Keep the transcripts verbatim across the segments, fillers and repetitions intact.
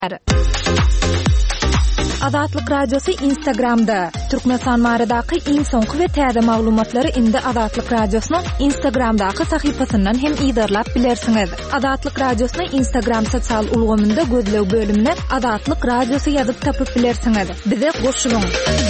Azatlyk Radiosu Instagramda. Türkmenistan maradaky iň soňky we täze maglumatlary indi Azatlyk Radiosynyň Instagramdaky sahypasyndan hem ýygyrlap bilersiňiz. Azatlyk Radiosynyň Instagram sosial ulgamynda gözlew bölümine Azatlyk Radiosu ýazyp tapyp bilersiňiz. Bize goşulyň.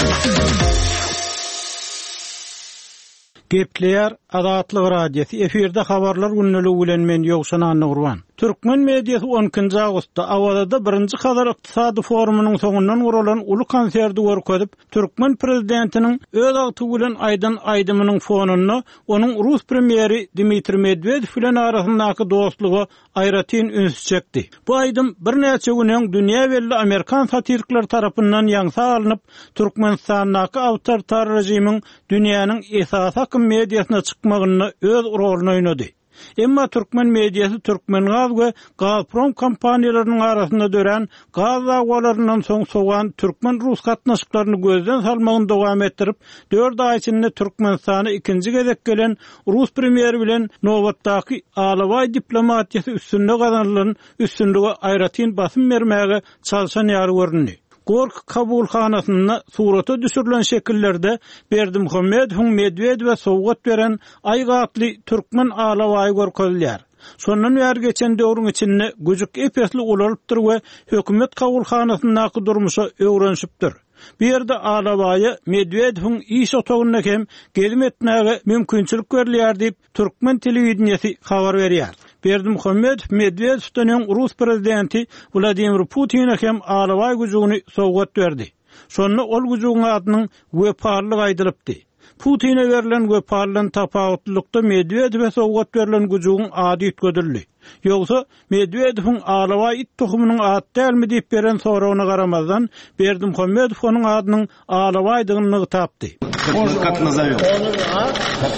Gepler Azatlyk Radiosu efirde habarlar günneligi bilen men Ýogşan Nurwan. Türkmen mediýasy on ikinji awgustda Awalada birinji Hazar ykdysady forumunyň soňundan guralan uly konserdi görkezip, Türkmen prezidentiniň öz agty bilen Aýdan Aýdymynyň fonuny onuň Rus premieri Dmitri Medvedew bilen arasyndaky dostlugy aýratyn üns çekdi. Bu aýdym bir näçe günden dünýä belli Amerikan satirikler tarapyndan ýaňsa alynıp, Türkmenistandaky awtoritar rejimiň dünýäniň esas hakym mediýasyna çykmagyny öz roluny oýnady. Emma Türkmen mediýasy Türkmen Gaz we Gazprom kompaniýalarynyň arasynda dören gaz dagwalaryndan soň soğan Türkmen Rus gatnaşyklaryny gözden salmagyny dowam etdirip, dört aý içinde Türkmenistany ikinji gezek gelen Rus premieri bilen nowatdaky alaway diplomatiýasy üstünde gazanylan üstünligi aýratyn basym bermäge çalşan ýary görünýär. Gork kabulxanasyna surata düşürülen şekillerde Berdimuhammedow Medvedew we sowgat beren aýgatly Türkmen alawaý görkezilýär. Sondan bäri geçen döwrüň içinde güjük epesli ulalypdyr we hökümet kabulxanasyndaky durmuşa öwrenşipdir. Bir yerde alawaýy Medvedewiň iş otagyna hem gelim etmäge mümkinçilik berilýär diýip Türkmen telewizionyasy habar berýär. Berdimuhammedow Medvedewden Rus prezidenti Vladimir Putin'e hem alawaý güjüni sowgat berdi. Şonu ol güjüň adynyň weparlyk aýdylypdy. Putin'e verilen weparlyň tapawutlykda Medvedew sowgat berilen güjüň ady ütgedildi. Ýogsa Medvedewiň alawaý it tohumynyň ady dälmi diýip beren sorawyna garamazdan Berdimuhammedow onuň adynyň alawaýdygyny tapdy. Как назовём? Как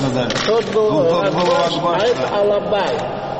назовём? Алабай.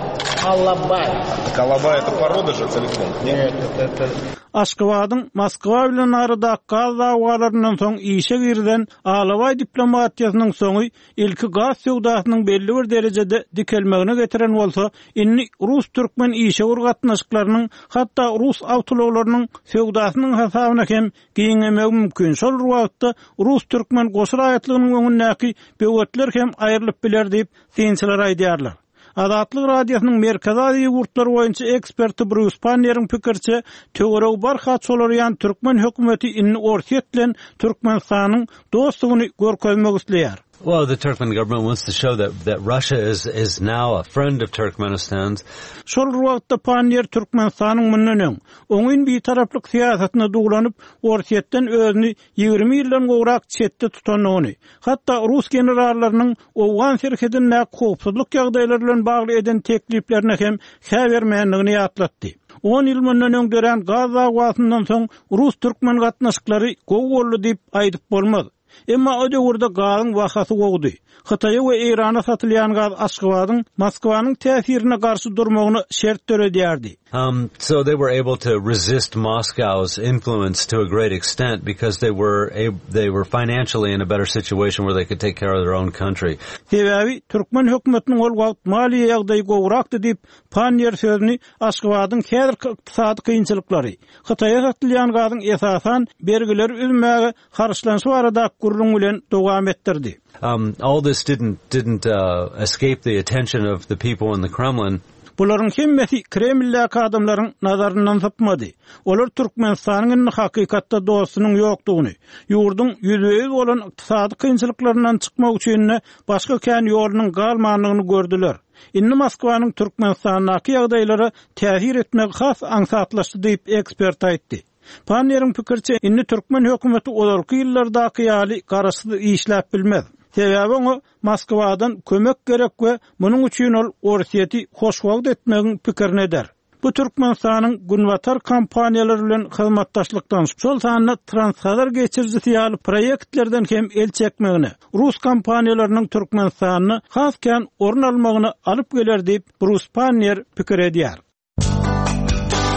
Алабай. Алабай это порода же целиком. Нет, это Aşgabatyň Moskwa bilen arada gaz dagwalaryndan soň işe girden alawaý diplomatiýasynyň soňy ilki gaz sowdasynyň belli bir derejede dikelmegine getiren bolsa, inni Rus türkmen işe urgatnaşyklarynyň hatda Rus awtologlarynyň sowdasynyň hasabyna hem giňemek mümkin. Şol wagtda Rus türkmen goşur aýatlygynyň öňündäki böwetler hem aýrylyp biler diýip synçylar aýdýarlar. Azatlyk Radiosynyň merkezi ýurtlary boýunça eksperti Bruce Pannier'in pikirçe, töwereg barha çolaryan Türkmen hökümeti inni orsiýet bilen Türkmenistanyň dostlugyny görkezmek isleýär. Well, the Turkmen government wants to show that that Russia is is now a friend of Turkmenistan's. Şol wagtda Pannier Türkmenistanyň münnäň oňyn bir taraplyk siýasatyna dugulanyp, orsiýetden özüni ýygrimi ýyldan gowrak çetde tutanyny, hatda Rus generallarynyň Owgan şerhedinde howpsuzlyk ýagdaýlary bilen bagly eden tekliplerine hem häbermenligini ýatlatdy. on ýyl münnäň dören gaz dagwasyndan soň Rus türkmen gatnaşyklary gowy boldy diýip aýdyp bolmaz. Emma o döwürde gazyň wahasy gowdy. Hitaýa we Irana satylýan gaz Aşgabatyň Moskwanyň täsirine garşy durmagyny şert töredýärdi. Um, so they were able to resist Moscow's influence to a great extent because they were a, they were financially in a better situation where they could take care of their own country. Sebebi Türkmen hökümetiniň ol wagt maliýe ýagdaýy gowrakdy diýip Pannier sözüni Aşgabatyň häzirki ykdysady kynçylyklary, Hitaýa satylýan gazyň esasan bergileri üzmäge karşylanşy barada gurrun bilen dowam etdirdi. Um, all this didn't didn't uh, escape the attention of the people in the Kremlin. Buların hemmeti Kreml'däki adamlaryň nazaryndan sapmady. Olar Türkmenistanyň hakykatda dostunyň ýokdugyny, ýurdun ýüzüýüz bolan ykdysady kynçylyklaryndan çykmak üçin başga kän ýolunyň galmanlygyny gördüler. Inni Moskwanyň Türkmenistanyňky ýagdaýlary täsir etmek has aňsatlaşdy diýip ekspert aýtdy. Pannier'in pikirçe inni Türkmen hökümeti olarky ýyllardaky ýaly garaşdy işläp bilmez. Sebebi o Moskwadan kömek gerek we munyň üçin ol orsiýeti hoşwagt etmegiň pikirini eder. Bu Türkmenistanyň günwatar kompaniýalary bilen hyzmatdaşlykdan şol sanyny transfer geçirjisi ýaly proýektlerden hem el çekmegini, Rus kompaniýalarynyň Türkmenistanyny hasken orun almagyny alyp geler diýip Bruce Pannier pikir edýär.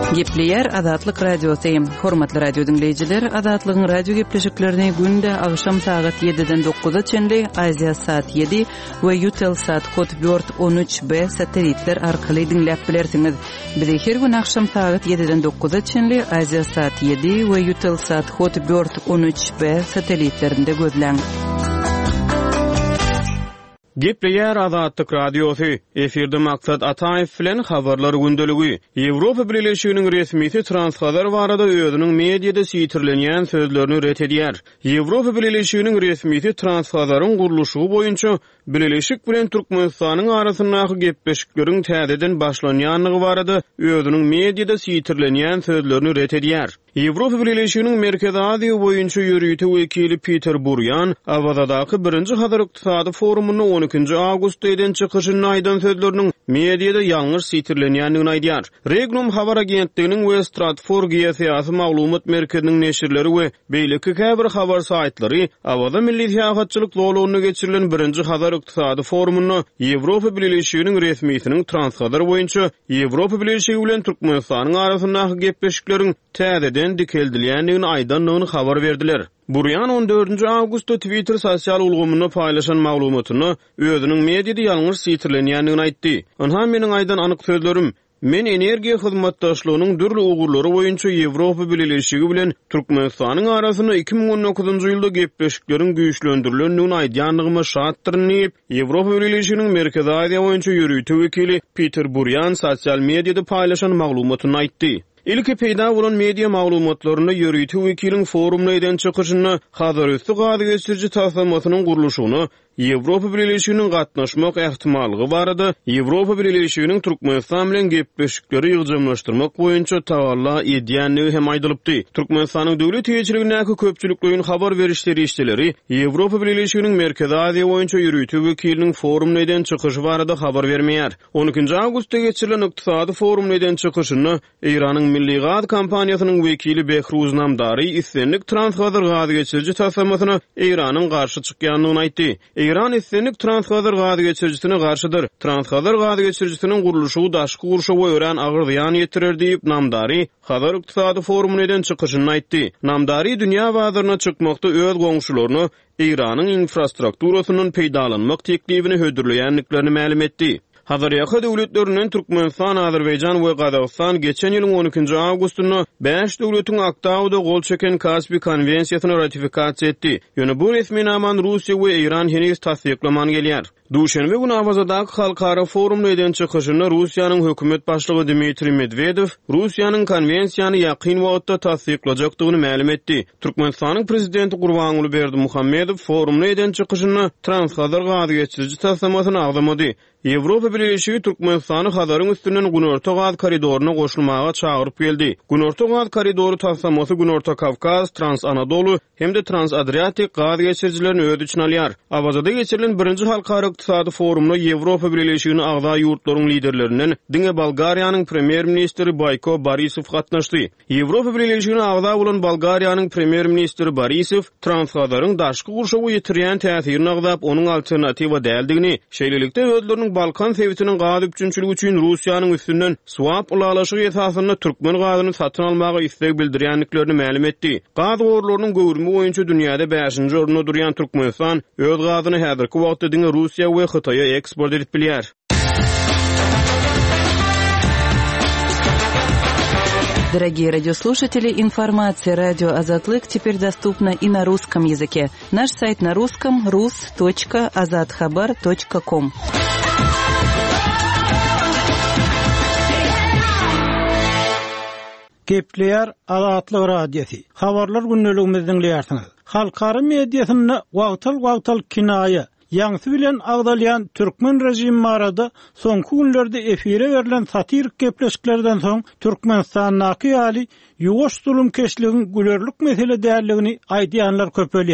Gepleyer Azatlyk Radiosu. Hormatly radio dinleyijiler, Azatlygyň radio gepleşiklerini günde agşam saat yediden dokuza çenli, Aziya saat yedi we Utel saat kod dört on üç B satelitler arkaly dinläp bilersiňiz. Bizi her gün agşam saat yediden dokuza çenli, Aziya saat yedi we Utel saat kod dört on üç B satelitlerinde gözläň. Gepleyer Azatlyk Radiosu. Eferde maksat Ataev bilen habarlar gündeligi. Ýewropa Birleşiginiň resmisi Transxabar barada özüniň mediada sitirlenýän sözlerini ret edýär. Ýewropa Birleşiginiň resmisi Transxabaryň gurulşy boýunça Birleşik bilen Türkmenistanyň arasyndaky gepleşikleriň täzeden başlanýanlygy barada özüniň mediada sitirlenýän sözlerini ret edýär. Ýewropa Birleşiginiň Merkezi Aziýa boýunça ýürüýte wekili Peter Buryan awazadaky birinji Hazar ykdysady forumyny on ikinji awgustda eden çykyşyny aýdan sözleriniň mediada ýalňyş sitirlenýändigini aýdýar. Regnum habar agentliginiň we Stratfor geosyasy maglumat merkeziniň neşirleri we beýleki käbir habar saýtlary awada milli siýasatçylyk lolugyny geçirilen birinji Hazar ykdysady forumyny Ýewropa Birleşiginiň resmiýetiniň Transxabar boýunça Ýewropa Birleşigi bilen Türkmenistanyň arasyndaky gepleşikleriň täzeden dikeldilýändigini aýdanlygyny habar berdiler. Buryan on dördünji awgustda Twitter sosial ulgamyny paýlaşan maglumatyny özüniň mediada ýalňyş sitirlenýändigini aýtdy. Onha meniň aýdan anyk sözlerim: Men energiýa hyzmatdaşlygynyň dürli ugurlary boýunça Ýewropa Birleşigi bilen Türkmenistanyň arasyna iki ming on dokuzunji ýylda gepleşikleriň güýçlendirilendigini aýdýanlygyma şatdyryn diýip Ýewropa Birleşiginiň Merkezi Aziýa boýunça ýürüýte wekili Peter Buryan sosial mediada paýlaşan maglumatyny aýtdy. İlki peýda bolan media maglumatlaryna ýürüýte wekiliň forumda eden çykyşyny hazır üstü gady geçirji taslamatynyň gurulşyny Ýewropa Birleşiginiň gatnaşmak ähtimallygy barada Ýewropa Birleşiginiň Türkmenistan bilen gepleşikleri ýygjamlaşdyrmak boýunça tawalla edýänligi hem aýdylypdy. Türkmenistanyň döwlet ýetirligindäki köpçülikliň habar berişleri işçileri Ýewropa Birleşiginiň Merkezi Aziýa boýunça ýürüýte wekiliniň forumda eden çykyşy barada habar bermeýär. on ikinji awgustda geçirilen ykdysady forumda eden çykyşyny Iranyň Milli Gaz kampaniýasynyň wekili Behruz Namdary islenlik Transxabar gaz geçirji taslamatyna Iranyň garşy çykýanlygyny aýtdy. İran islenlik Transxabar gaz geçirjisine garşydyr. Transxabar gaz geçirjisiniň gurulşy daşky gurşa öýren agyr ziýan ýetirer diýip Namdary Hazar ykdysady forumyny eden çykyşyny aýtdy. Namdary dünýä bazaryna çykmakda öz goňşularyny Iranyň infrastrukturasynyň peýdalanmak teklibini hödürleýänliklerini ma'lum etdi. Hazıryaky döwletlerinden Türkmenistan, Azerbaýjan we Gazagystan geçen ýylyň on ikinji awgustyny beş döwletiň Aktauda gol çeken Kaspi konwensiýasyny ratifikasiýa etdi. Ýöne bu resmi naman Russiýa we Iran henüz tasdiklaman gelýär. Duşenbe gün awazadaky halkara forumda eden çykyşyny Russiýanyň hökümet başlygy Dmitri Medvedew Russiýanyň konwensiýany ýakyn wagtda tasdiklajakdygyny ma'lum etdi. Türkmenistanyň prezidenti Gurbanuly Berdimuhammedow forumda eden çykyşyny Transxabar gaz geçirji taslamatyny agdamady. Ýewropa Birleşigi Türkmenistany Hazaryň üstünden Günorta gaz koridoruna goşulmaga çağıryp geldi. Günorta gaz koridoru taslamasy Günorta Kavkaz, Trans-Anadolu hemde Trans-Adriatik gaz geçirjilerini öz içine alýar. Awazada geçirilen birinji halkara ykdysady forumda Ýewropa Birleşiginiň agza ýurtlaryň liderlerinden diňe Bolgariýanyň premier ministri Bayko Borisow gatnaşdy. Ýewropa Birleşiginiň agza bolan Bolgariýanyň premier ministri Borisow Transxabaryň daşky gurşawy ýetirýän täsirini agzap onuň alternatiwa däldigini, şeýlelikde özleriniň Balkan sewitiniň gaz üçinçiligi üçin Russiýanyň üstünden swap ulalaşygy esasynda türkmen gazyny satyn almagy istek bildirýänliklerini ma'lum etdi. Gaz gorlarynyň göwürmi boýunça dünýäde beşinji orunda durýan Türkmenistan öz gazyny häzirki wagtda diňe Russiýa we Hytaýa eksport edip bilýär. Дорогие радиослушатели, информация «Радио Азатлык» теперь доступна и на русском языке. Наш сайт на русском – рус точка азатхабар точка ком. Gepleyer Azatlyk Radiosu. Habarlar günneligimizden diýersiňiz. Halkara mediasyny wagtal-wagtal kinaýa ýaňsy bilen agdalýan türkmen rejimi arada soňky günlerde efire berilen satirik gepleşiklerden soň Türkmenistanyň ýaly ýuwaş zulüm keşligiň gülerlik mesele däldigini aýdýanlar köpelýär.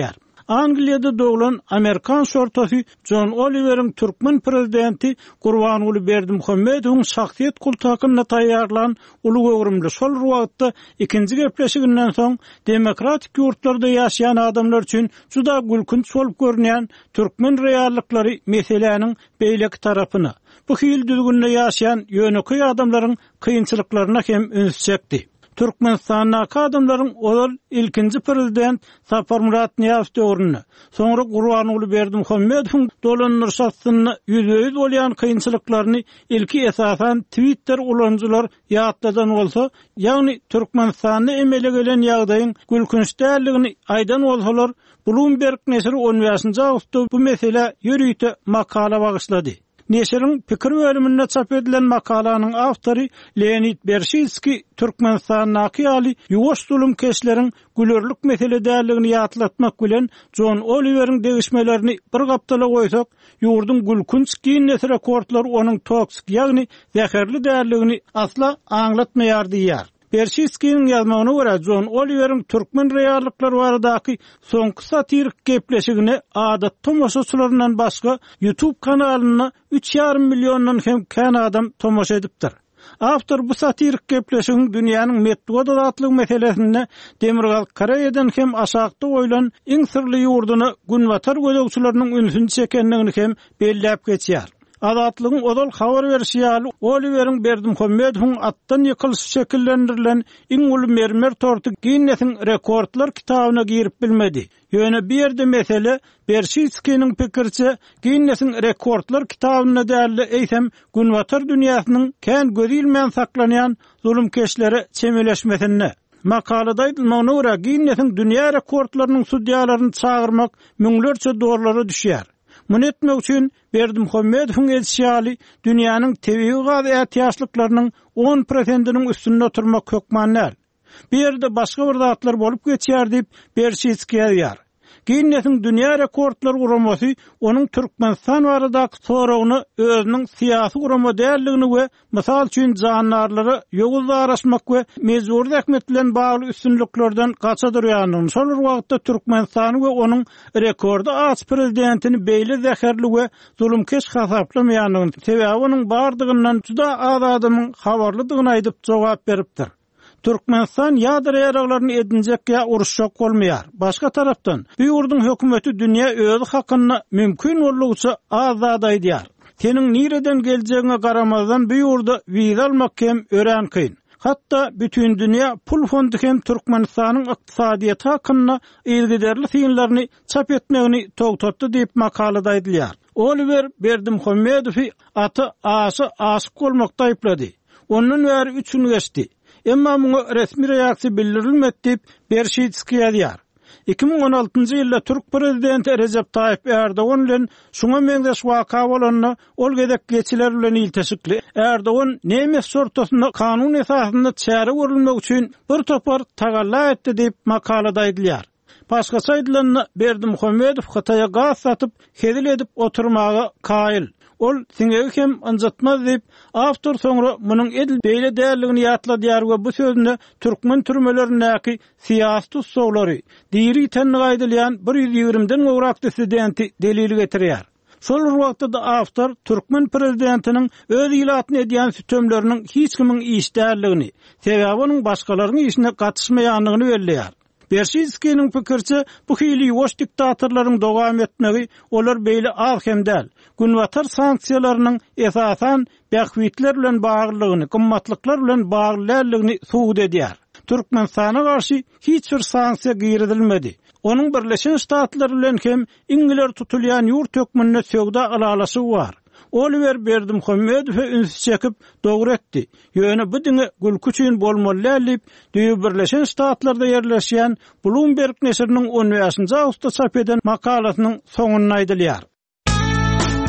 Angliyada doğulan Amerikan şortası John Oliver'in Türkmen prezidenti Gurbanuly Berdimuhammedowyň şahsiýet kultakyna taýýarlan uly öwrümli şol wagtda ikinji gepleşiginden soň demokratik ýurtlarda ýaşaýan adamlar üçin juda gülkünç bolup görünýän türkmen reallykları meseleniň beýleki tarapyna, bu hil düzgünde ýaşaýan ýöneki adamlaryň kynçylyklaryna hem üns çekdi. Türkmenistanyň adamlaryň olal ilkinji prezident Sapar Murat Niýazow döwrüne, soňra Gurbanuly Berdimuhammedowyň dolanýarsasyny ýüzüýüz bolýan kynçylyklaryny ilki esasan Twitter ulanjylar ýatladan bolsa, ýagny Türkmenistanyny emele gelen ýagdaýyň gülkünç dälligini aýdan bolsalar, Bloomberg nesri on beşinji awgustda bu mesele ýörüýte makala bagyşlady. Neşerin pikir bölümünde çap edilen makalanyň awtory Leonid Berşinski Türkmenistanyň ýaly ýuwaş zulüm keşlerin gülerlik mesele dälligini ýatlatmak bilen John Oliver'in degişmelerini bir gapdala goýsak, ýurdun gülkünç giňnes rekordlary onuň toksik ýagny zäherli dälligini asla aňlatmaýar diýär. Berşinskiň ýazmagyna görä John Oliver'in türkmen reallykları baradaky soňky satirik gepleşigini adat tomoşaçylaryndan başga YouTube kanalyna üç ýarym milliondan hem kän adam tomoşa edipdir. Awtor bu satirik gepleşigiň dünýäniň medeniýet adatlyk meselesinde Demirgal Karaýadan hem aşakda goýulan iň sirli ýurduny günwatar gözegçileriniň ünsün çekenligini hem belläp geçýär. Adatlygyň odal habar berýär. Oliver'in Berdimuhammedowyň atdan ýykylşy şekillendirilen iň uly mermer torty Guinness'in rekordlar kitabyna girip bilmedi. Ýöne bir ýerde mesele Berşinskiň pikirçe Guinness'in rekordlar kitabyna däli eýsem günwatar dünýäsiniň kän gözilmän saklanýan zulüm keşleri çemeleşmesine. Makalada aýdylmagyna görä Guinness'in dünýä rekordlarynyň sudyalaryny çağırmak müňlerçe dollara düşýär. Bunu etmek üçin Berdimuhammedowyň edişýaly dünýäniň tebii gaz ähtiýaçlyklarynyň on prosentiniň üstünde oturmak hökmanlar. Bir ýerde başga bir zatlar bolup geçýär diýip Berşinski ýazýar. Guinness'in dünýä rekordlary guramasy onuň Türkmenistan baradaky soragyny özüniň syýasy gurama dälligini we mysal üçin jandarlary ýogulda araşmak we mezur häkmet bilen bagly üstünliklerden gaçadyrýanyny, şol wagtda Türkmenistany we onuň rekordy as prezidentini beýle zäherli we zulümkeş hasaplamaýanyny, sebäbi onuň bardygyndan juda az adamyň habarlydygyny aýdyp jogap beripdir. Türkmenistan ýadyr ýaraglaryny edinjek ýa uruşjak bolmaýar. Başga tarapdan, bu ýurdun hökümeti dünýä özü hakyna mümkin bolýança azad aýdýar. Seniň nireden geljegiňe garamazdan bu ýurda wiza almak hem ören kyn. Hatta bütün dünýä pul fondy hem Türkmenistanyň ykdysadyýaty hakyna ilgiderli synlaryny çap etmegini togtatdy diýip makalada aýdylýar. Oliver Berdimuhammedowy aty asy asyk bolmakda aýplady. Onun bäri üç gün geçdi. Emma muňa resmi reaksiýa bildirilmedi diýip Berşinski ýazýar. iki bin on altynjy ýylda Türk prezidenti Recep Tayyip Erdogan bilen şuňa meňzeş waka bolanyny ol gedek geçiler bilen ilteşikli. Erdogan Nemes sortasyna kanun esasynda çäre görülmek üçin bir topar tagalla etdi diýip makalada aýdylýar. Başga saýdylanyna Berdimuhammedow Hataýa gaz satyp hedil edip oturmagy kaýyl. Ol siňe hem anjatmaz diýip awtor soňra munyň edil beýle dälligini ýatladýar we bu sözüne türkmen türmelerindäki syýasy tutsawlary diýri tenni gaýdylýan bir ýüz ýigrimden gowrak dissidenti delil getirýär. Şol wagtda awtor türkmen prezidentiniň öz ýylatyny edýän sütemleriniň hiç kimiň iş dälligini, sebäbi onuň başgalaryň işine gatnaşmaýanlygyny belläýär. Berşinskiň pikirçe bu hili ýuwaş diktatorlaryň dogam etmegi olar beýle az hem däl. Günwatar sanksiýalarynyň esasan bähwitler bilen baglygyny, gymmatlyklar bilen baglylygyny suwd edýär. Türkmenistana garşy hiç bir sanksiýa giridilmedi. Onuň Birleşen Ştatlar bilen hem iňler tutulýan ýurt hökmüne söwda alalasy bar. Oliver Berdimuhammedow üns çekip dogry etdi. Ýöne bu diňe gülkü üçin bolmaly diýip, Düýe Birleşen Ştatlarda ýerleşýän Bloomberg nesriniň on beşinji awgustda çap eden makalasynyň soňuna aýdylýar.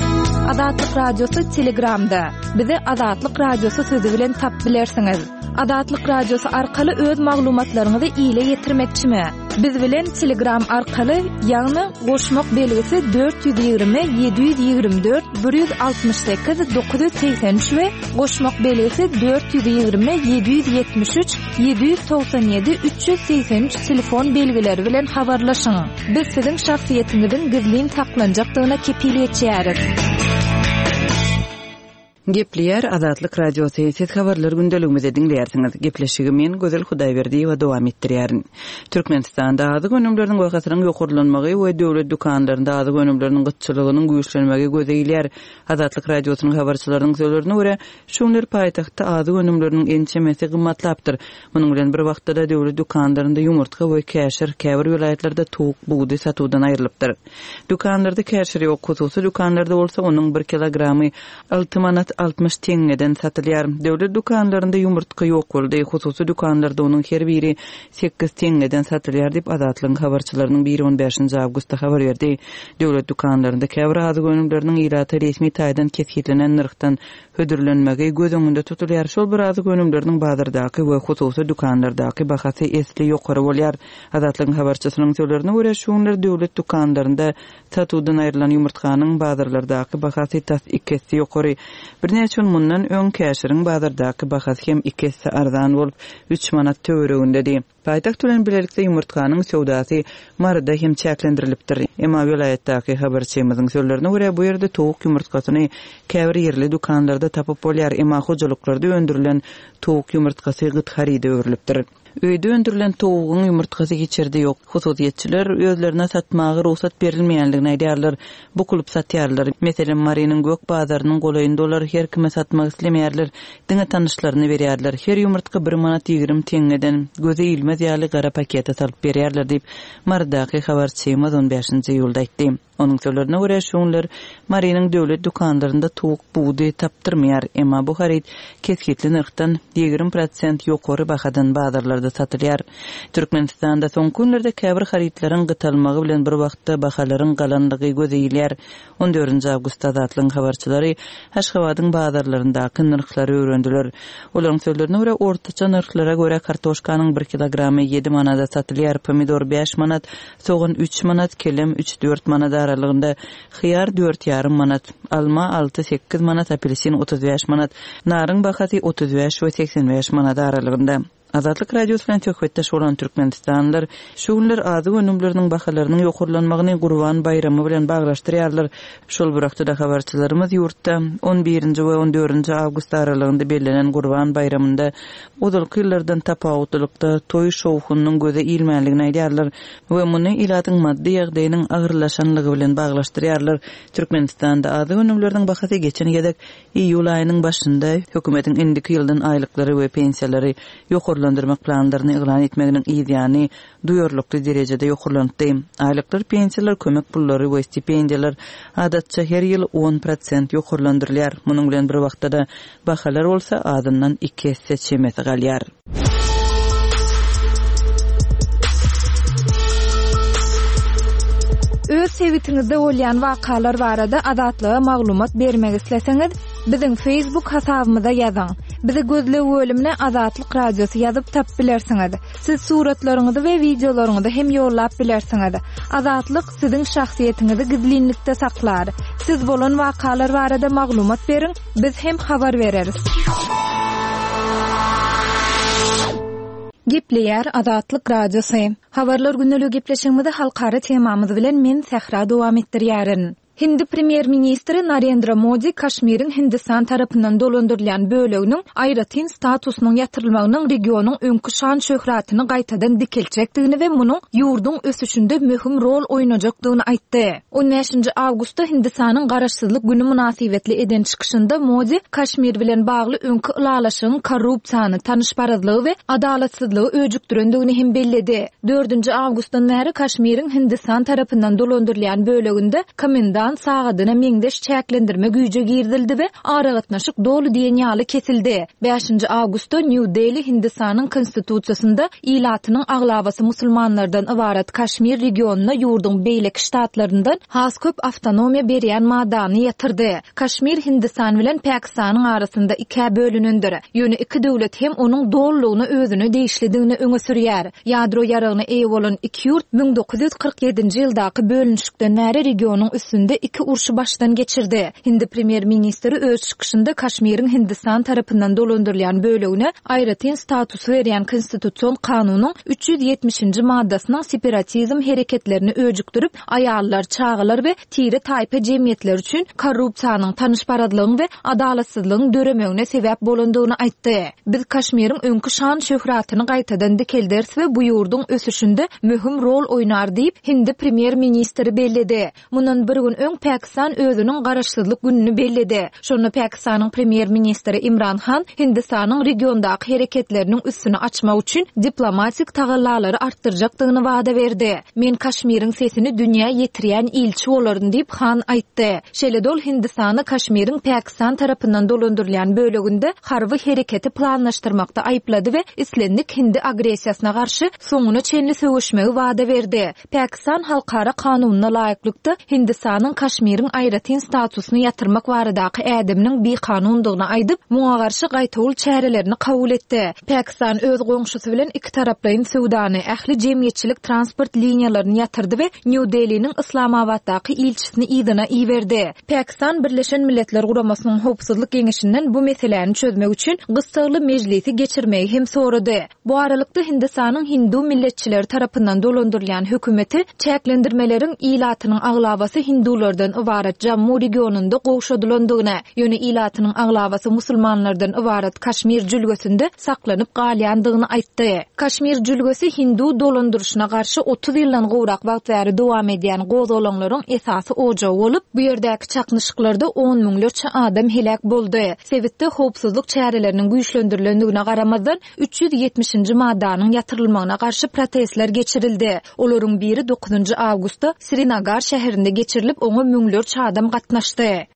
Adatlyk radiosu Telegramda. Bizi Adatlyk radiosu sözü bilen tap bilersiňiz. Adatlyk radiosu arkaly öz maglumatlaryňyzy ýyle ýetirmekçimi? Biz bilen Telegram arkaly ýagny goşmak belgisi dört yüz ýygrimi yedi yüz ýygrimi dört bir yüz altmış sekiz dokuz yüz seksen üç we goşmak belgisi dört yüz ýygrimi yedi yüz ýetmiş üç yedi yüz toksan ýedi üç yüz seksen üç telefon belgileri bilen habarlaşyň. Biz siziň şahsiýetiňizin gizlin saklanjakdygyna kepiliyet çäriz. Gepleýär Adatlyk radiosu siz habarlar gündeligimizi dinleýärsiňiz. Gepleşigi men Gözel Hudaýberdi we dowam etdirýärin. Türkmenistanda azyk önümleriniň wakatynyň ýokurlanmagy we döwlet dukanlarynda azyk önümleriniň gytçylygynyň güýçlenmegi gözeýilýär. Adatlyk radiosynyň habarçylarynyň sözlerine görä, şuňlar paýtagtda azyk önümleriniň ençemesi gymmatlapdyr. Munyň bilen bir wagtda da döwlet dukanlarynda ýumurtga we käşir, käbir vilayetlerde towuk buğdy satuwdan aýrylypdyr. Dukanlarda käşir ýok, hususy dukanlarda bolsa onuň bir kilogramy alty manat altmış teňeden satylýar. Döwlet dukanlarynda ýumurtka ýok boldy. Hususy dukanlarda onuň her biri sekiz teňeden satylýar diýip Adatlyk habarçylarynyň biri on beşinji awgustda habar berdi. Döwlet dukanlarynda käbir azyk önümleriniň ýylaty resmi taýdan kesgitlenen nyrkdan hödürlenmegi göz öňünde tutulýar. Şol bir azyk önümleriniň bazardaky we hususy dukanlardaky bahasy esli ýokary bolýar. Adatlyk habarçysynyň sözlerine görä, şuňlar döwlet dukanlarynda satywdan aýrylan ýumurtkanyň bazarlardaky bahasy tas iki kessi ýokary. Bir neçe mundan öň käşiriň bazardaky bahasy hem iki kessi arzan bolup üç manat töweregindedi. Paýtagt bilen bilelikde ýumurtkanyň sowdasy marada hem çäklendirilipdir. Emma vilayetdaky habarçymyzyň sözlerine görä, bu ýerde towuk ýumurtkasyny käbir ýerli dukanlarda tapyp bolýar. Emma hojalyklarda öndürilen towuk ýumurtkasy gyt harida öwrilipdir. Öýde öndürilen towugyň ýumurtkasy geçirdi ýok. Hususiyetçiler özlerine satmagy ruhsat berilmeýänligini aýdýarlar. Bu klup satýarlar. Meselen Mariniň gök bazarynyň golaýyndalar, her kime satmak islemeýärler. Diňe tanışlaryny berýärler. Her ýumurtka bir manat ýygrimi teňeden göze ilmez ýaly gara paketa salyp berýärler diýip mardaky habarçymyz on beşinji ýylda aýtdy. Onuň sözlerine görä, şuňlar Mariniň döwlet dukanlarynda towuk buğdy tapdyrmaýar, emma bu harit kesgitli nyrkdan ýygrimi prosent ýokary bahadan bazarlarda satylýar. Türkmenistanda soň günlerde käbir haritleriň gytalmagy bilen bir wagtda bahalaryň galanlygy gözeýilýär. on dördünji awgustda Adatlyk habarçylary Haşgabatyň bazarlaryndaky nyrklary öwrendiler. Olaryň sözlerine görä, ortaça nyrklara görä kartoşkanyň bir kilogramy yedi manada satylýar, pomidor beş manat, soğan üç manat, kelem üç dört manat aralygynda, hyýar dört ýarym manat, alma altı sekiz manat, apelsin otuz beş manat, naryň bahasy otuz beş we seksen beş manat aralygynda. Adatlyk radiosu bilen töhbetdeş bolan türkmenistanlylar şuňlar azyk önümleriniň bahalarynyň ýokurlanmagyny Gurban bayramy bilen baglaşdyrýarlar. Şol burakda da habarçylarymyz ýurtda on birinji we on dördünji awgust aralygynda belgilenen Gurban bayramynda uzalky ýyllardan tapawutlykda toý şowhunyň göze ilmänligini aýdýarlar we muny ilatyň maddi ýagdaýynyň agyrlaşanlygy bilen baglaşdyrýarlar. Türkmenistanda azyk önümleriniň bahasy geçen ýedek iýul aýynyň başynda hökümetiň indiki ýyldan aýlyklary we pensiýalary ýokur planlaryny eglan etmeginiň ýa-ni duýarlykly derejede ýokurlandy. Aýlyklar, pensiýalar, kömek pullary we stipendiýalar adatça her ýyl on prosent ýokurlandyrylýar. Munyň bilen bir wagtda da bahalar bolsa adyndan iki kessi çemesi galýar. Öz sevitiňizde bolýan wakalar barada adatlyga maglumat bermek isleseňiz, biziň Facebook hasabymyza ýazyň. Bizi gözlep bölümine Adatlyk radiosu ýazyp tap bilersiňiz. Siz suratlaryňyzy we videolaryňyzy hem ýollap bilersiňiz. Adatlyk siziň şahsiýetiniňizi gizlinlikde saklar. Siz bolan wakalar barada maglumat beriň, biz hem habar bereriz. Gepleýär Adatlyk radiosu. Habarlar gündelik gepleşigimizde halkara temamyz bilen men Sehra dowam etdirýärin. Hindi Premier Ministri Narendra Modi Kaşmiriň Hindistan tarapyndan dolandyrılan böleginiň aýratyn statusynyň ýatyrylmagynyň regionyň öňkü şan şöhratyny gaýtadan dikilçekdigini we munyň ýurduň ösüşinde möhüm rol oýnajakdygyny aýtdy. on beşinji awgustda Hindistanyň garaşsyzlyk güni münasibetli eden çykyşynda Modi Kaşmir bilen bagly öňkü ulalaşygyň korrupsiýany, tanışparazlygy we adalatsyzlygy öjükdirendigini hem belledi. dördünji awgustdan bäri Kaşmiriň Hindistan tarapyndan dolandyrılan böleginde komendant Hindistan sagadyna meňdeş çäklendirme güýje girdildi we aragatnaşyk dolu diýen ýaly kesildi. beşinji awgustda New Delhi Hindistanyň konstitusiýasynda ilatynyň aglabasy musulmanlardan ibarat Kaşmir regionuna ýurdun beýlek ştatlaryndan has köp awtonomiýa berýän maddany ýatyrdy. Kaşmir Hindistan bilen Pakistanyň arasynda iki bölünendir. Ýöne iki döwlet hem onuň dollugyny özüne değişlidigini öňe sürýär. Ýadro ýaragyna eýe bolan iki ýurt bin dokuz yüz kırk yedinji ýyldaky bölünşikden näre regionyň üstünde iki urşy başdan geçirdi. Hindi premier ministri öz çykyşynda Kaşmiriň Hindistan tarapyndan dolandyrylýan bölegine aýratyn status berýän konstitusiýon kanunyň üç yüz ýetmişinji maddasynyň separatizm hereketlerini öjükdirip aýallar, çağalar we tiri taýpa jemgyýetler üçin korrupsiýanyň tanyş baradlygyny we adalatsızlygyň döremeğine sebäp bolandygyny aýtdy. Biz Kaşmiriň öňkü şan şöhratyny gaýtadan dikeldirs we bu ýurdun ösüşinde möhüm rol oýnar diýip Hindi premier ministri bellidi. Mundan bir gün öň Pakistan özüniň garaşsyzlyk gününi bellidi. Şonu Pakistanyň premier ministri Imran Khan Hindistanyň regiondaky hereketleriniň üstüni açmak üçin diplomatik tagallalary artdyrjakdygyny wada berdi. Men Kaşmiriň sesini dünýä ýetirýän ilçi bolaryn diýip Khan aýtdy. Şeledol Hindistany Kaşmiriň Pakistan tarapyndan dolandyrylýan böleginde harby hereketi planlaşdyrmakda aýplady we islendik Hindi agresiýasyna garşy soňuny çenli söwüşmegi wada berdi. Pakistan halkara kanunyna laýyklykda Hindistanyň Kaşmiriň aýratyn statusyny ýatyrmak baradaky ädiminiň bir kanundygyny aýdyp, muňa garşy gaýtawul çärelerini kabul etdi. Pakistan öz goňşusy bilen iki taraplaryň söwdany, ähli jemgyýetçilik transport liniýalaryny ýatyrdy we New Delhi'niň Islamabaddaky ilçisini ýygyna iýerdi. Pakistan Birleşen Milletler Guramasynyň howpsuzlyk geňişinden bu meseleni çözmek üçin gysgaly mejlisi geçirmeyi hem sorady. Bu aralykda Hindistanyň Hindu milletçileri tarapyndan dolandyrylýan hökümeti çäklendirmeleriň ilatynyň aglabasy Hindulardan ibarat Jammu regionunda gowşadylandygyna, ýöne ilatynyň aglabasy musulmanlardan ibarat Kaşmir jülgesinde saklanyp galýandygyny aýtdy. Kaşmir jülgesi Hindu dolandyrşyna garşy otuz ýyldan gowrak wagt bäri dowam edýän gozolanylaryň esasy ojagy bolup, bu ýerdäki çaknyşyklarda on müňlerçe adam helak boldy. Sebitde howpsuzlyk çäreleriniň güýçlendirilýändigine garamazdan üç yüz ýetmişinji maddanyň ýatyrylmagyna garşy protestler geçirildi. Olaryň biri dokuzunji awgustda Srinagar şäherinde geçirilip, oňa müňlerçe adam gatnaşdy.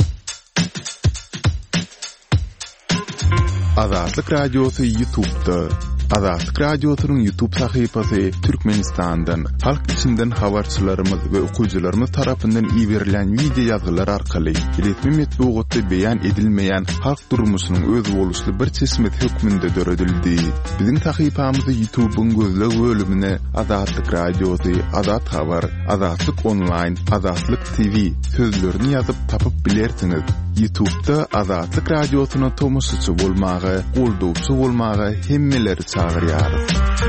Azatlyk Radiosu YouTube'da. Azatlyk Radiosu'nun YouTube sahypasy Türkmenistan'dan, halk içinden habarçylarymyz we okuwçylarymyz tarapyndan iýerilen video ýazgylar arkaly resmi metbuatda beýan edilmeýän halk durmuşynyň öz boluşly bir çeşmet hökmünde döredildi. Biziň sahypamyzy YouTube'un gözleg bölümine Azatlyk Radiosu, Azat Habar, Azatlyk Online, Azatlyk T V sözlerini ýazyp tapyp bilersiňiz. YouTube'da Azatlyk Radiosu'na tomusçy bolmagy, goldowçy bolmagy hemmeleri çağırýarys.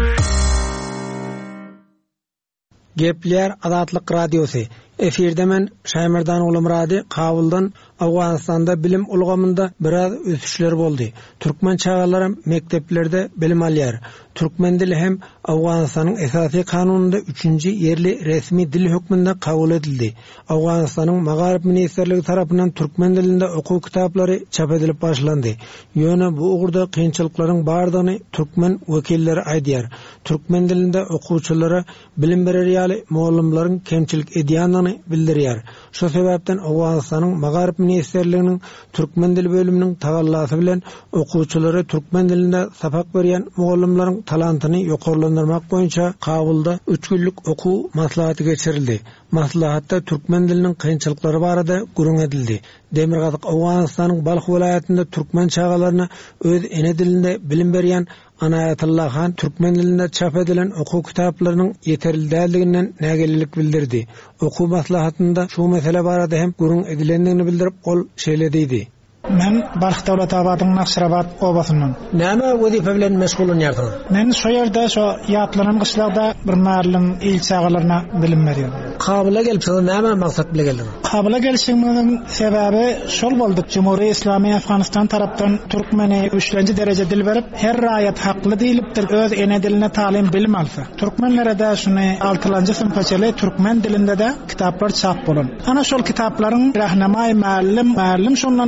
Gepler Azatlyk Radiosu. Efirde men Şaýmyrdan Ulumrady Kabuldan Awganistanda bilim ulgamynda biraz ösüşler boldy. Türkmen çağalary mekteplerde bilim alýar. Türkmen dili hem Awganistanyň esasy kanununda üçünji yerli resmi dil hökmünde kabul edildi. Awganistanyň Magarib ministrligi tarapyndan türkmen dilinde okuw kitaplary çap edilip başlandy. Ýöne bu ugurda kynçylyklaryň bardygyny türkmen wekilleri aýdýar. Türkmen dilinde okuwçylara bilim berer ýaly muallimlaryň kemçilik edýändigini bildirýär. Şu sebäpden Awganistanyň Magarib ministrliginiň türkmen dil bölüminiň tagallasy bilen okuwçylary türkmen dilinde sapak berýän muallimlaryň talantyny ýokarlandyrmak boýunça Kabulda üç günlük okuw maslahaty geçirildi. Maslahatda türkmen diliniň kynçylyklary barada gurun edildi. Demirgazyk Awganistanyň Balx welaýatynda türkmen çağalaryna öz ene dilinde bilim berýän Anayatullah Han türkmen dilinde çap edilen okuw kitaplarynyň ýeterliliginiň nägelilik bildirdi. Okuw maslahatynda şu mesele barada hem gurun edilendigini bildirip ol şeýlediydi. Men Balx Dowlatabadyň Naxçırabat obasyndan. Näme wezife bilen meşgul bolýarsyňyz? Men şu ýerde şu ýatlanan gyşlagda bir mahallyň il çağalaryna bilim berýär. Kabula gelipsiňiz, näme maksat bilen geldiňiz? Kabula gelişiňiň sebäbi şol boldy. Cumhuriýet Islamy Afganistan tarapdan türkmeni üçinji derece dil berip, her raýat hakly diýilipdir öz ene diline talim bilim alsa. Türkmenlere de şuny altynji sınıfçaly türkmen dilinde de kitaplar çap bolan. Ana şol kitaplaryň rahnamay malym, malym şondan bir ulgalar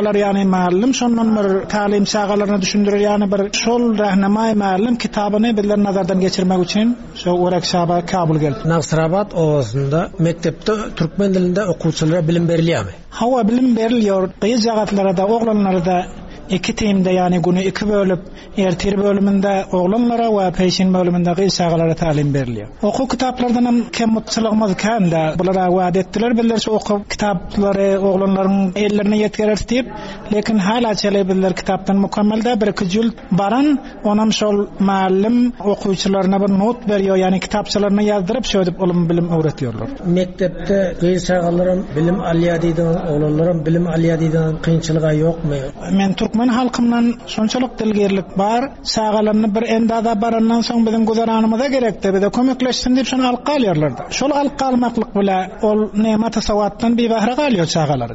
okuwçylar ýani ma'lum şondan bir talim sagalaryny düşündirir ýani bir şol rahnamay ma'lum kitabyny bilen nazardan geçirmek üçin şo Urak şaba Kabul geldi. Nasrabat owasynda mektepde türkmen dilinde okuwçylara bilim berilýärmi? Hawa bilim berilýär. Gyýyz jagatlara da oglanlara da iki teamde yani günü iki bölüp ertir bölümünde oğlanlara ve peşin bölümünde gıysagalara talim beriliyor. Oku kitaplardan hem kemutçılığımız kanda bulara vaat ettiler. Bilirse oku kitapları oğlanların ellerine yetkirer deyip lekin hala çelebilirler kitaptan mükemmelde bir iki cült baran onam şol malum okuyucularına bir not veriyor yani kitapçılarına yazdırıp şöyle olum bilim öğretiyorlar. Mektepte gıysagaların bilim alýa diýdiň oğlanlaryň bilim alýa diýdiň kynçylygy ýokmy? Men Türkmen halkymdan şonçalyk dilgerlik bar, sagalaryny bir endada barandan soň bizim guzaranymyza gerekdi, bize kömekleşsin diýip şonu alyp galýarlar. Şol alyp galmaklyk bilen ol nemat-ı sawatdan bir bahra galýar sagalary.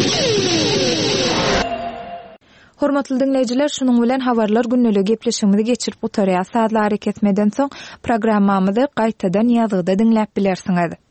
Hormatly dinleýijiler, şunuň bilen habarlar günnälik gepleşigimizi geçirip otarýar. Saatlar hareket etmeden soň programmamyzy gaýtadan ýazgyda dinläp bilersiňiz.